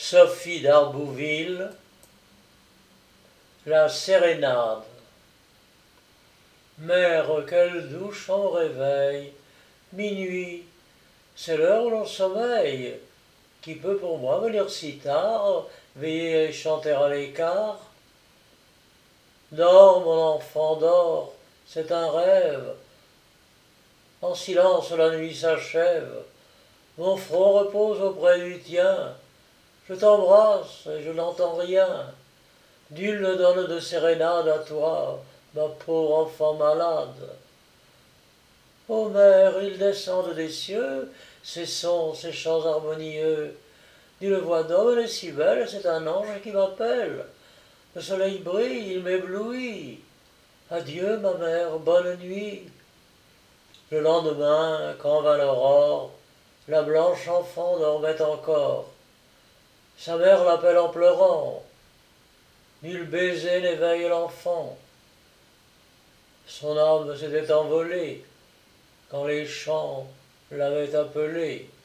Sophie d'Arbouville, la sérénade. Mère, quelle douche en réveil, minuit, c'est l'heure où l'on sommeille. Qui peut pour moi venir si tard, veiller et chanter à l'écart? Dors, mon enfant, dors, c'est un rêve. En silence la nuit s'achève, mon front repose auprès du tien. Je t'embrasse et je n'entends rien. Nul ne donne de sérénade à toi, ma pauvre enfant malade. Ô mère, ils descendent des cieux, ces sons, ces chants harmonieux. Nulle voix d'homme n'est si belle, c'est un ange qui m'appelle. Le soleil brille, il m'éblouit. Adieu, ma mère, bonne nuit. Le lendemain, quand vint l'aurore, la blanche enfant dormait encore. Sa mère l'appelle en pleurant. Nul baiser n'éveille l'enfant. Son âme s'était envolée quand les chants l'avaient appelé.